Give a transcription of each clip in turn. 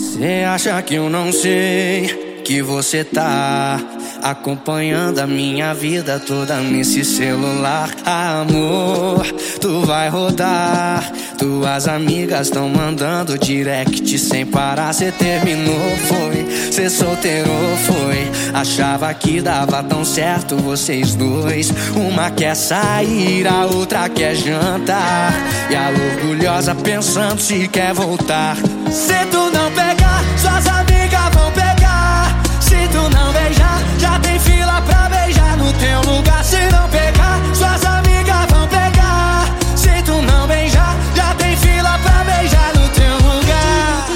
Cê acha que eu não sei que você tá acompanhando a minha vida toda nesse celular? Amor, tu vai rodar. Tuas amigas tão mandando direct sem parar. Cê terminou, foi? Cê solteirou, foi? Achava que dava tão certo vocês dois. Uma quer sair, a outra quer jantar. E a orgulhosa pensando se quer voltar. Se tu não pegar, suas amigas vão pegar. Se tu não beijar, já tem fila pra beijar no teu lugar. Se não pegar, suas amigas vão pegar. Se tu não beijar, já tem fila pra beijar no teu lugar.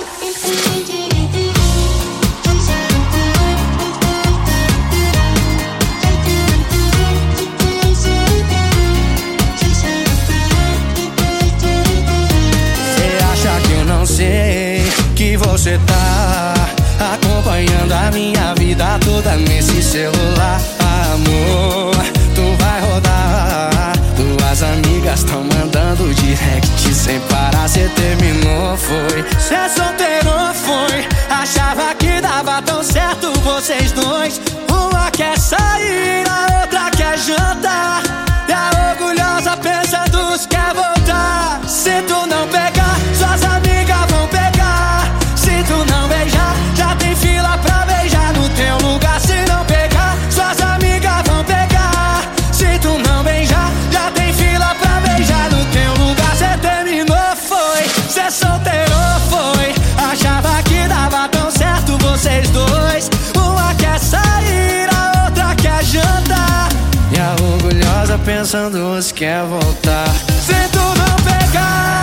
Cê acha que eu não sei que você tá acompanhando a minha vida toda nesse celular? Amor, tu vai rodar. Tuas amigas tão mandando direct sem parar. Cê terminou, foi? Cê solteirou, foi? Achava que dava tão certo vocês dois. Uma quer sair, a outra quer jantar. E a orgulhosa pensando se quer voltar. Se tu não pegar, suas amigas vão pegar. Se tu não beijar, já tem fila pra beijar no teu lugar. Se não pegar, suas amigas vão pegar. Se tu não beijar, já tem fila pra beijar no teu lugar. Cê terminou, foi? Cê solteirou, foi? Achava que dava tão certo vocês dois. Uma quer sair, a outra quer jantar. E a orgulhosa pensando se quer voltar. Se tu não pegar,